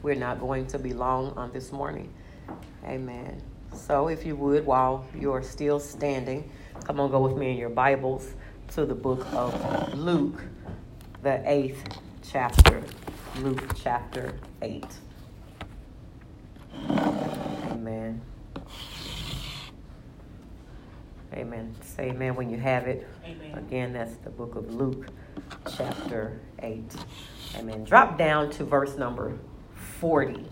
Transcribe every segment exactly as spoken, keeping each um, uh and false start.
We're not going to be long on this morning. Amen. So if you would, while you're still standing, come on, go with me in your Bibles to the book of Luke, the eighth chapter. Luke chapter eight. Amen. Amen. Say amen when you have it. Amen. Again, that's the book of Luke chapter eight. Amen. Drop down to verse number forty.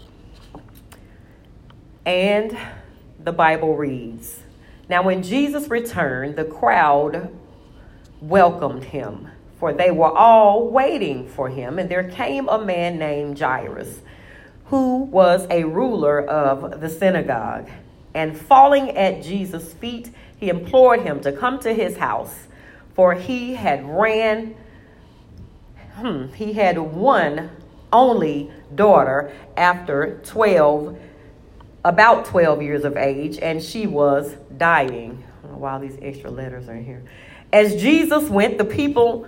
And the Bible reads, "Now when Jesus returned, the crowd welcomed him, for they were all waiting for him. And there came a man named Jairus, who was a ruler of the synagogue. And falling at Jesus' feet, he implored him to come to his house, for he had ran, hmm, he had one only daughter after twelve, about twelve years of age, and she was dying." I don't know why these extra letters are in here. As Jesus went, the people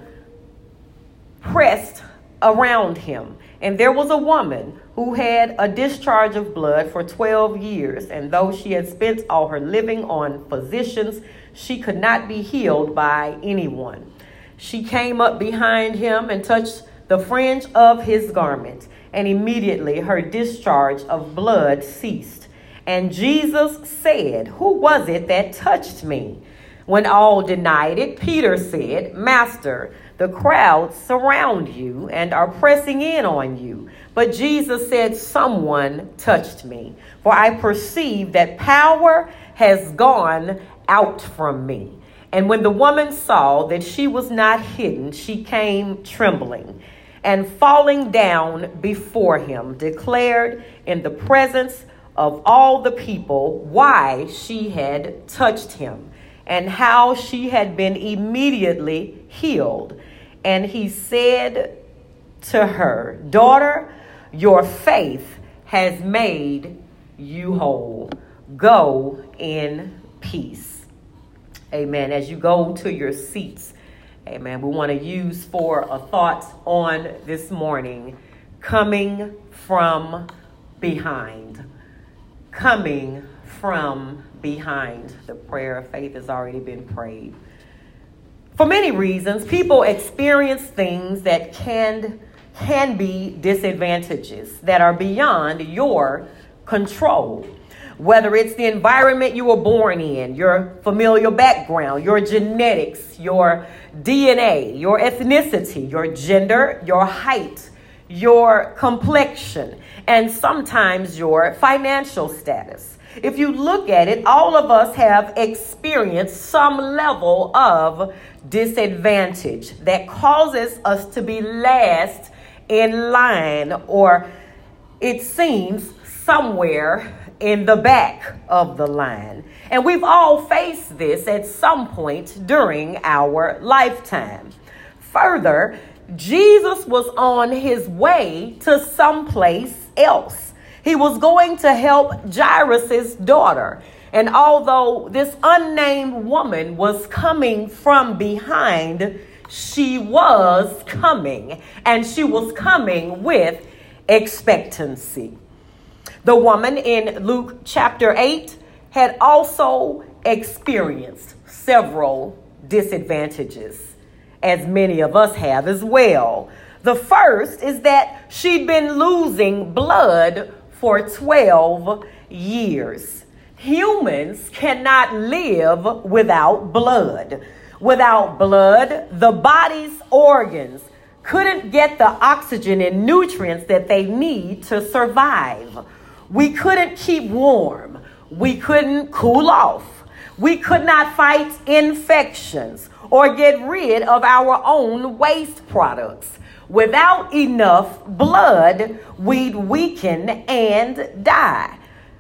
pressed around him, and there was a woman who had a discharge of blood for twelve years, and though she had spent all her living on physicians, she could not be healed by anyone. She came up behind him and touched the fringe of his garment, and immediately her discharge of blood ceased. And Jesus said, "Who was it that touched me?" When all denied it, Peter said, "Master, the crowds surround you and are pressing in on you." But Jesus said, "Someone touched me, for I perceive that power has gone out from me." And when the woman saw that she was not hidden, she came trembling, and falling down before him, declared in the presence of all the people why she had touched him, and how she had been immediately healed. And he said to her, "Daughter, your faith has made you whole. Go in peace." Amen. As you go to your seats, amen, we want to use for a thought on this morning, coming from behind. Coming from behind. The prayer of faith has already been prayed. For many reasons, people experience things that can, can be disadvantages that are beyond your control. Whether it's the environment you were born in, your familial background, your genetics, your D N A, your ethnicity, your gender, your height, your complexion, and sometimes your financial status. If you look at it, all of us have experienced some level of disadvantage that causes us to be last in line, or it seems somewhere in the back of the line. And we've all faced this at some point during our lifetime. Further, Jesus was on his way to someplace else. He was going to help Jairus' daughter. And although this unnamed woman was coming from behind, she was coming, and she was coming with expectancy. The woman in Luke chapter eight had also experienced several disadvantages, as many of us have as well. The first is that she'd been losing blood for twelve years. Humans cannot live without blood. Without blood, the body's organs couldn't get the oxygen and nutrients that they need to survive. We couldn't keep warm. We couldn't cool off. We could not fight infections or get rid of our own waste products. Without enough blood, we'd weaken and die.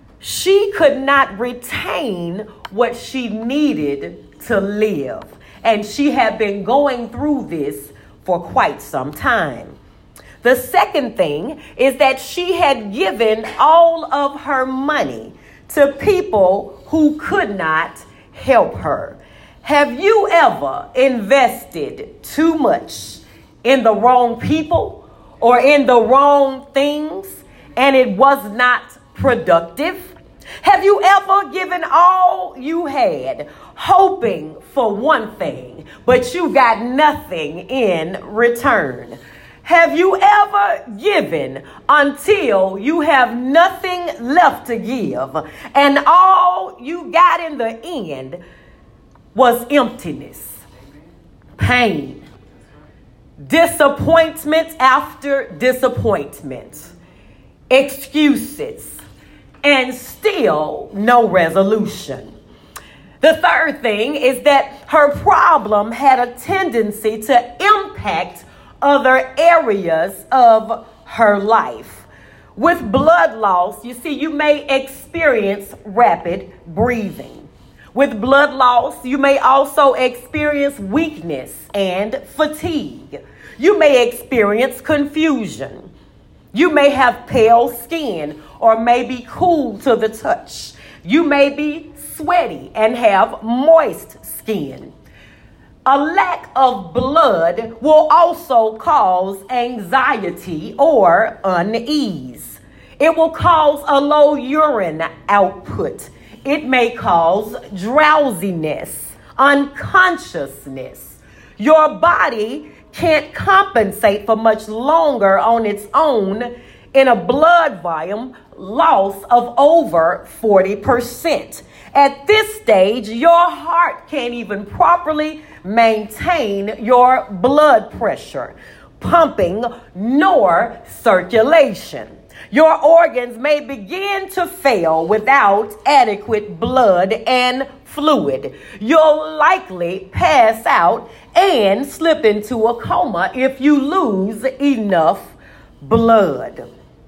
She could not retain what she needed to live, and she had been going through this for quite some time. The second thing is that she had given all of her money to people who could not help her. Have you ever invested too much in the wrong people or in the wrong things, and it was not productive? Have you ever given all you had, hoping for one thing, but you got nothing in return? Have you ever given until you have nothing left to give, and all you got in the end was emptiness, pain, disappointment after disappointment, excuses, and still no resolution? The third thing is that her problem had a tendency to impact other areas of her life. With blood loss, you see, you may experience rapid breathing. With blood loss, you may also experience weakness and fatigue. You may experience confusion. You may have pale skin or may be cool to the touch. You may be sweaty and have moist skin. A lack of blood will also cause anxiety or unease. It will cause a low urine output. It may cause drowsiness, unconsciousness. Your body can't compensate for much longer on its own in a blood volume loss of over forty percent. At this stage, your heart can't even properly maintain your blood pressure, pumping, nor circulation. Your organs may begin to fail without adequate blood and fluid. You'll likely pass out and slip into a coma if you lose enough blood.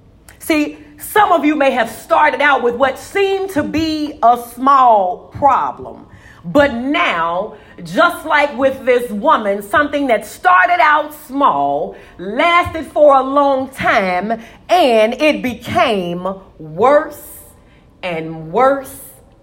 See, some of you may have started out with what seemed to be a small problem, but now, just like with this woman, something that started out small, lasted for a long time, and it became worse and worse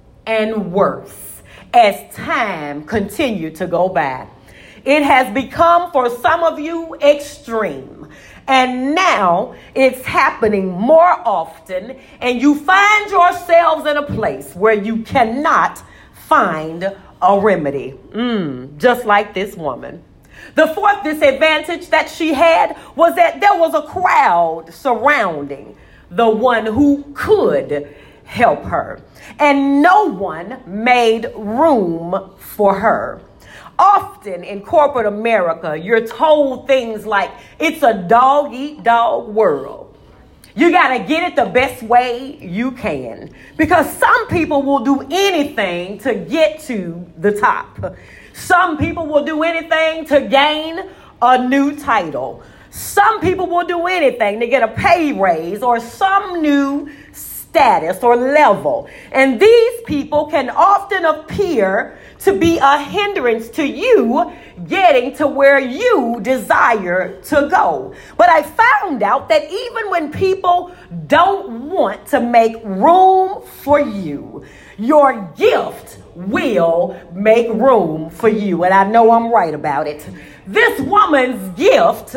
and worse as time continued to go by. It has become, for some of you, extreme. And now it's happening more often, and you find yourselves in a place where you cannot find a remedy. Mm, just like this woman. The fourth disadvantage that she had was that there was a crowd surrounding the one who could help her, and no one made room for her. Often in corporate America, you're told things like, it's a dog-eat-dog world. You got to get it the best way you can, because some people will do anything to get to the top. Some people will do anything to gain a new title. Some people will do anything to get a pay raise or some new status or level. And these people can often appear to be a hindrance to you getting to where you desire to go. But I found out that even when people don't want to make room for you, your gift will make room for you. And I know I'm right about it. This woman's gift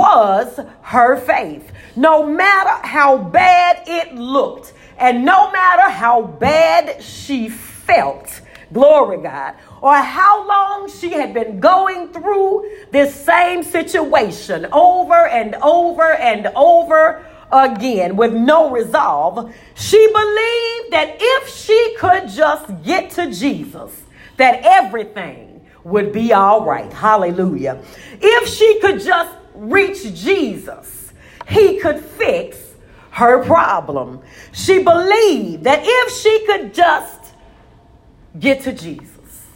was her faith. No matter how bad it looked, and no matter how bad she felt, glory God, or how long she had been going through this same situation over and over and over again with no resolve, she believed that if she could just get to Jesus, that everything would be all right. Hallelujah. If she could just reach Jesus, he could fix her problem. She believed that if she could just get to Jesus.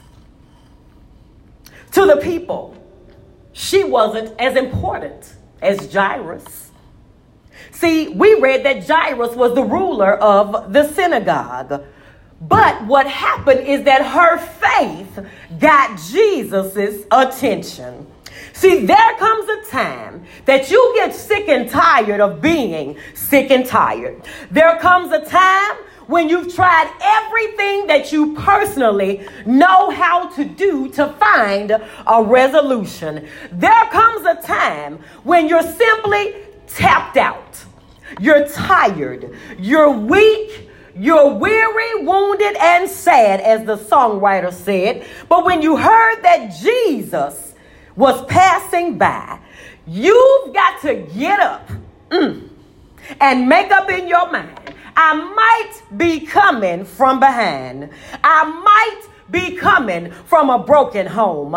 To the people, she wasn't as important as Jairus. See, we read that Jairus was the ruler of the synagogue. But what happened is that her faith got Jesus's attention. See, there comes a time that you get sick and tired of being sick and tired. There comes a time when you've tried everything that you personally know how to do to find a resolution. There comes a time when you're simply tapped out. You're tired. You're weak. You're weary, wounded, and sad, as the songwriter said. But when you heard that Jesus was passing by, you've got to get up mm, and make up in your mind. I might be coming from behind. I might be coming from a broken home.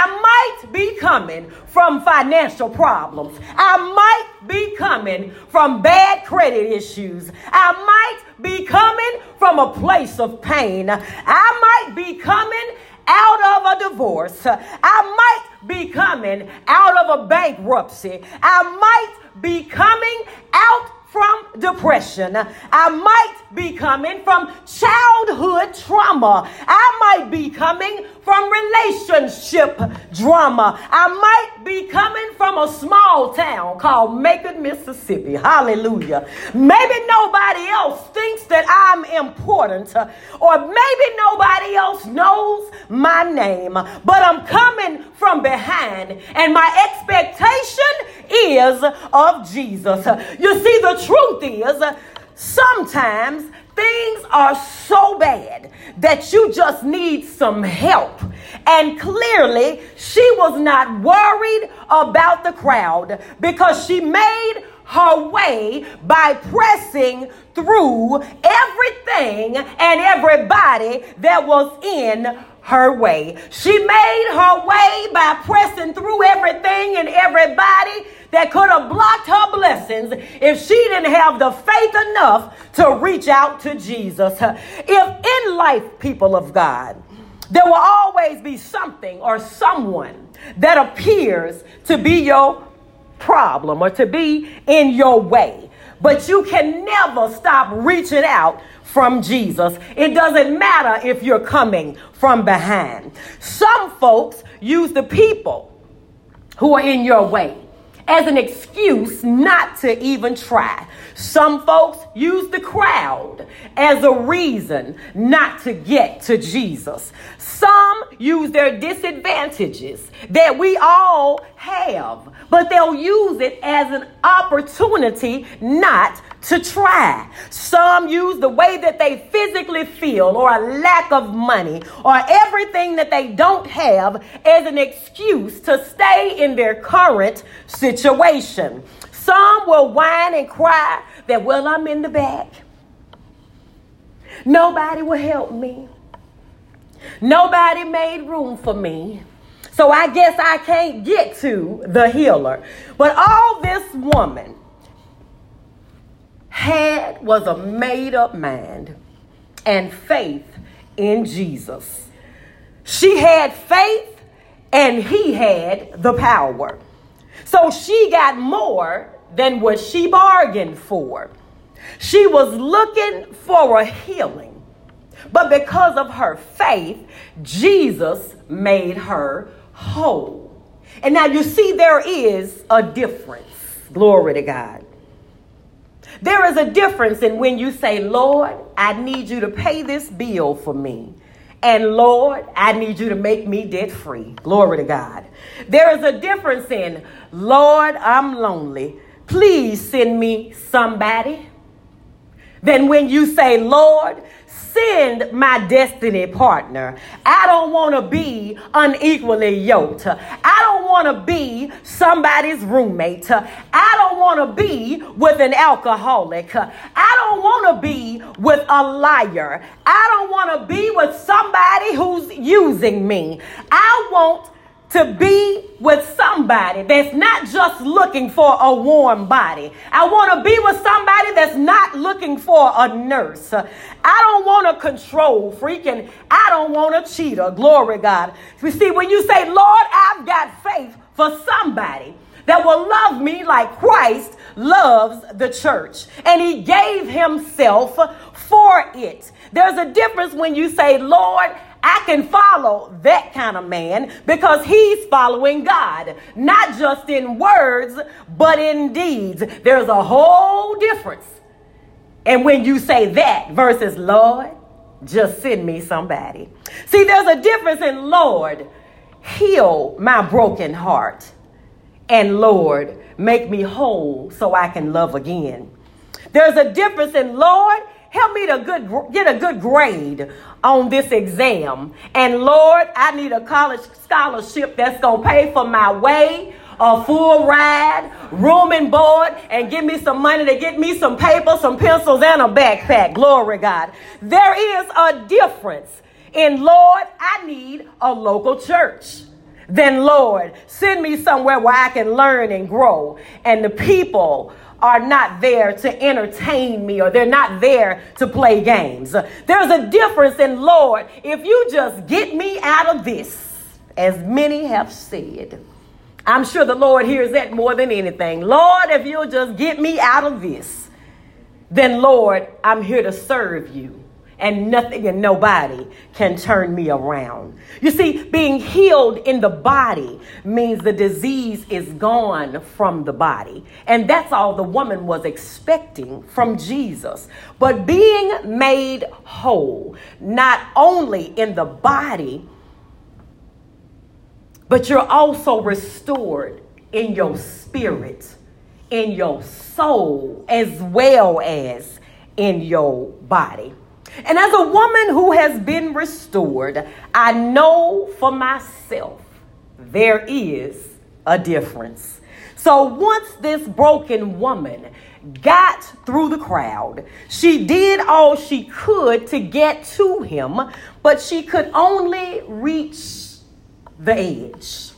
I might be coming from financial problems. I might be coming from bad credit issues. I might be coming from a place of pain. I might be coming out of a divorce. I might be coming out of a bankruptcy. I might be coming out from depression. I might be coming from childhood trauma. I might be coming from relationship drama. I might be coming from a small town called Macon, Mississippi. Hallelujah. Maybe nobody else thinks that I'm important, or maybe nobody else knows my name, but I'm coming from behind, and my expectation is of Jesus. You see, the truth is, sometimes things are so bad that you just need some help. And clearly, she was not worried about the crowd, because she made her way by pressing through everything and everybody that was in her way. She made her way by pressing through everything and everybody that could have blocked her blessings if she didn't have the faith enough to reach out to Jesus. If in life, people of God, there will always be something or someone that appears to be your problem or to be in your way, but you can never stop reaching out from Jesus. It doesn't matter if you're coming from behind. Some folks use the people who are in your way as an excuse not to even try. Some folks use the crowd as a reason not to get to Jesus. Some use their disadvantages that we all have, but they'll use it as an opportunity not to try. Some use the way that they physically feel, or a lack of money, or everything that they don't have as an excuse to stay in their current situation. Some will whine and cry that, well, I'm in the back. Nobody will help me. Nobody made room for me, so I guess I can't get to the healer. But all this woman had was a made-up mind and faith in Jesus. She had faith and he had the power. So she got more than what she bargained for. She was looking for a healing, but because of her faith, Jesus made her whole. And now you see, there is a difference. Glory to God. There is a difference in when you say, Lord, I need you to pay this bill for me. And Lord, I need you to make me debt free. Glory to God. There is a difference in, Lord, I'm lonely. Please send me somebody. Than when you say, Lord, send my destiny partner. I don't want to be unequally yoked. I don't want to be somebody's roommate. I don't want to be with an alcoholic. I don't want to be with a liar. I don't want to be with somebody who's using me. I want to be with somebody that's not just looking for a warm body. I want to be with somebody that's not looking for a nurse. I don't want a control freak, and I don't want a cheater. Glory God. You see, when you say, Lord, I've got faith for somebody that will love me like Christ loves the church, and he gave himself for it. There's a difference when you say, Lord, I can follow that kind of man because he's following God, not just in words, but in deeds. There's a whole difference. And when you say that versus, Lord, just send me somebody. See, there's a difference in, Lord, heal my broken heart, and Lord, make me whole so I can love again. There's a difference in, Lord, help me to good, get a good grade on this exam. And Lord, I need a college scholarship that's going to pay for my way, a full ride, room and board, and give me some money to get me some paper, some pencils, and a backpack. Glory God. There is a difference in, Lord, I need a local church. Then, Lord, send me somewhere where I can learn and grow. And the people are not there to entertain me, or they're not there to play games. There's a difference in, Lord, if you just get me out of this, as many have said. I'm sure the Lord hears that more than anything. Lord, if you'll just get me out of this, then, Lord, I'm here to serve you. And nothing and nobody can turn me around. You see, being healed in the body means the disease is gone from the body. And that's all the woman was expecting from Jesus. But being made whole, not only in the body, but you're also restored in your spirit, in your soul, as well as in your body. And as a woman who has been restored, I know for myself there is a difference. So once this broken woman got through the crowd, she did all she could to get to him, but she could only reach the edge.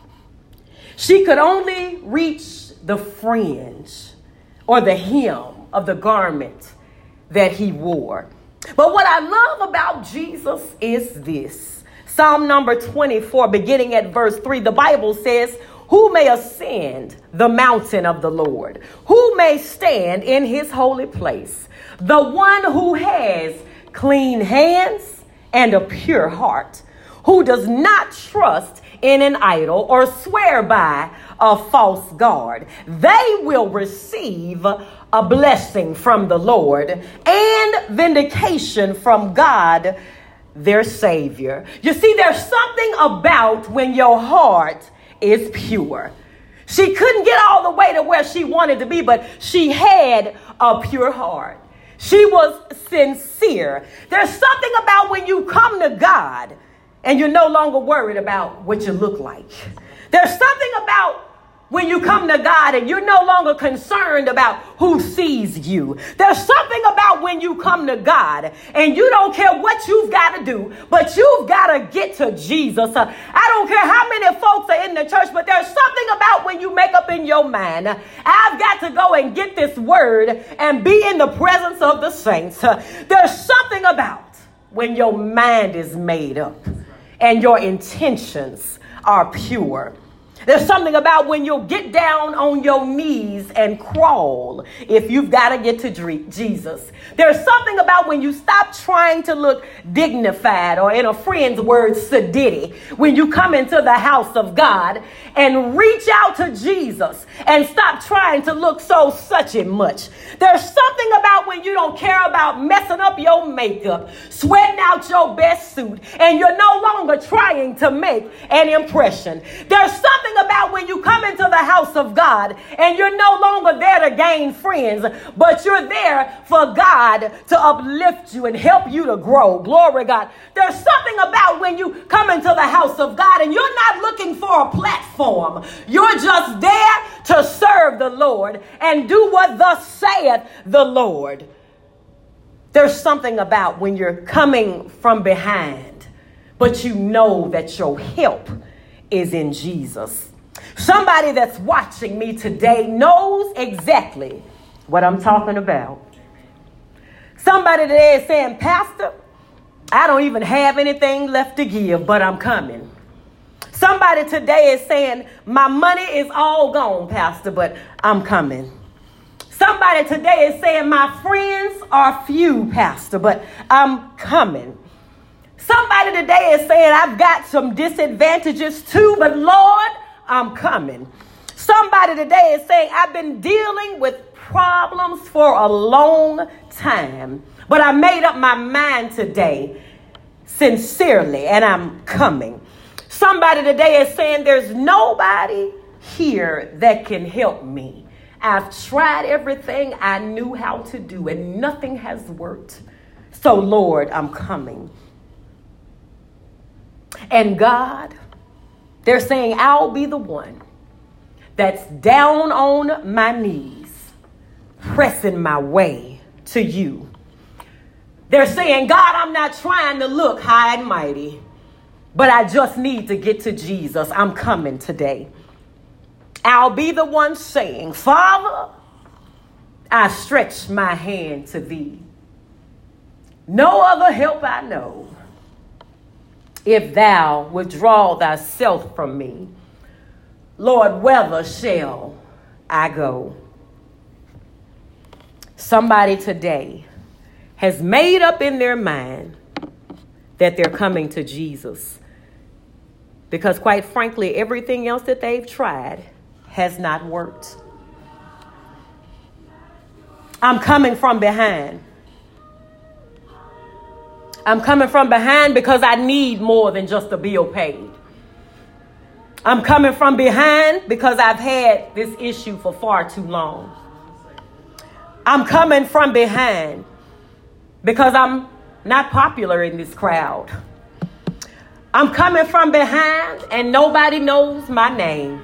She could only reach the fringe or the hem of the garment that he wore. But what I love about Jesus is this. Psalm number twenty-four, beginning at verse three, the Bible says, who may ascend the mountain of the Lord? Who may stand in his holy place? The one who has clean hands and a pure heart, who does not trust in an idol or swear by a false god. They will receive a blessing from the Lord and vindication from God, their Savior. You see, there's something about when your heart is pure. She couldn't get all the way to where she wanted to be, but she had a pure heart. She was sincere. There's something about when you come to God and you're no longer worried about what you look like. There's something about when you come to God and you're no longer concerned about who sees you. There's something about when you come to God and you don't care what you've got to do, but you've got to get to Jesus. Uh, I don't care how many folks are in the church, but there's something about when you make up in your mind, uh, I've got to go and get this word and be in the presence of the saints. Uh, there's something about when your mind is made up and your intentions are pure. There's something about when you'll get down on your knees and crawl if you've got to get to Jesus. There's something about when you stop trying to look dignified, or in a friend's word, sedity, when you come into the house of God and reach out to Jesus and stop trying to look so such and much. There's something about when you don't care about messing up your makeup, sweating out your best suit, and you're no longer trying to make an impression. There's something about when you come into the house of God and you're no longer there to gain friends, but you're there for God to uplift you and help you to grow. Glory God. There's something about when you come into the house of God and you're not looking for a platform. You're just there to serve the Lord and do what thus saith the Lord. There's something about when you're coming from behind, but you know that your help is in Jesus. Somebody that's watching me today knows exactly what I'm talking about. Somebody today is saying, Pastor, I don't even have anything left to give, but I'm coming. Somebody today is saying, my money is all gone, Pastor, but I'm coming. Somebody today is saying, my friends are few, Pastor, but I'm coming. Somebody today is saying, I've got some disadvantages too, but Lord, I'm coming. Somebody today is saying, I've been dealing with problems for a long time, but I made up my mind today sincerely, and I'm coming. Somebody today is saying, there's nobody here that can help me. I've tried everything I knew how to do and nothing has worked. So, Lord, I'm coming. And God, they're saying, I'll be the one that's down on my knees, pressing my way to you. They're saying, God, I'm not trying to look high and mighty, but I just need to get to Jesus. I'm coming today. I'll be the one saying, Father, I stretch my hand to thee. No other help I know. If thou withdraw thyself from me, Lord, whither shall I go? Somebody today has made up in their mind that they're coming to Jesus. Because quite frankly, everything else that they've tried has not worked. I'm coming from behind. I'm coming from behind because I need more than just a bill paid. I'm coming from behind because I've had this issue for far too long. I'm coming from behind because I'm not popular in this crowd. I'm coming from behind and nobody knows my name.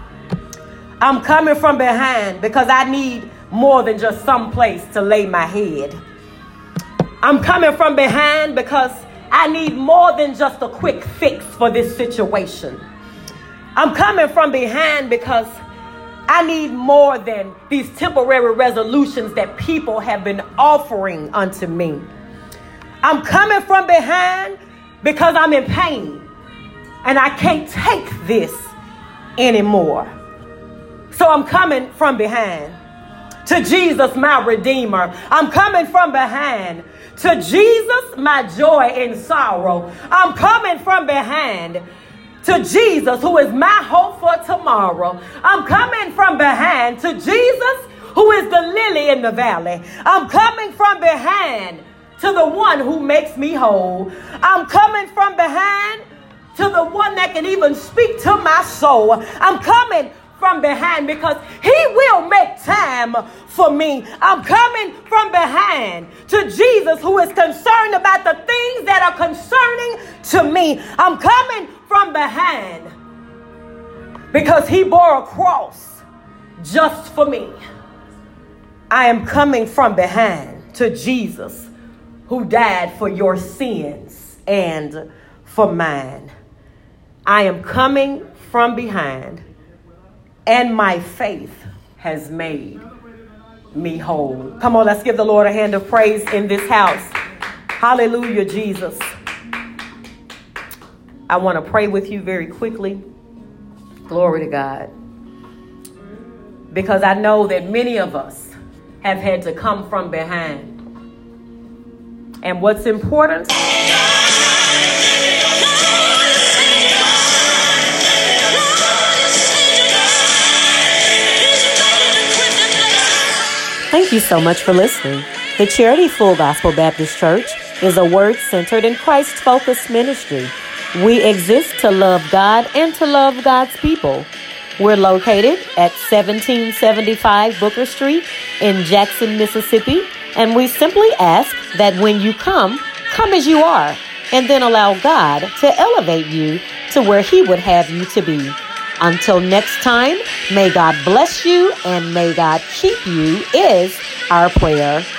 I'm coming from behind because I need more than just some place to lay my head. I'm coming from behind because I need more than just a quick fix for this situation. I'm coming from behind because I need more than these temporary resolutions that people have been offering unto me. I'm coming from behind because I'm in pain and I can't take this anymore. So I'm coming from behind to Jesus, my Redeemer. I'm coming from behind to Jesus, my joy in sorrow. I'm coming from behind to Jesus, who is my hope for tomorrow. I'm coming from behind to Jesus, who is the lily in the valley. I'm coming from behind to the one who makes me whole. I'm coming from behind to the one that can even speak to my soul. I'm coming from behind because he will make time for me. I'm coming from behind to Jesus, who is concerned about the things that are concerning to me. I'm coming from behind because he bore a cross just for me. I am coming from behind to Jesus, who died for your sins and for mine. I am coming from behind, and my faith has made me whole. Come on, let's give the Lord a hand of praise in this house. Hallelujah, Jesus. I want to pray with you very quickly. Glory to God. Because I know that many of us have had to come from behind. And what's important? Thank you so much for listening. The Charity Full Gospel Baptist Church is a word-centered and Christ-focused ministry. We exist to love God and to love God's people. We're located at seventeen seventy-five Booker Street in Jackson, Mississippi, and we simply ask that when you come, come as you are, and then allow God to elevate you to where He would have you to be. Until next time, may God bless you and may God keep you is our prayer.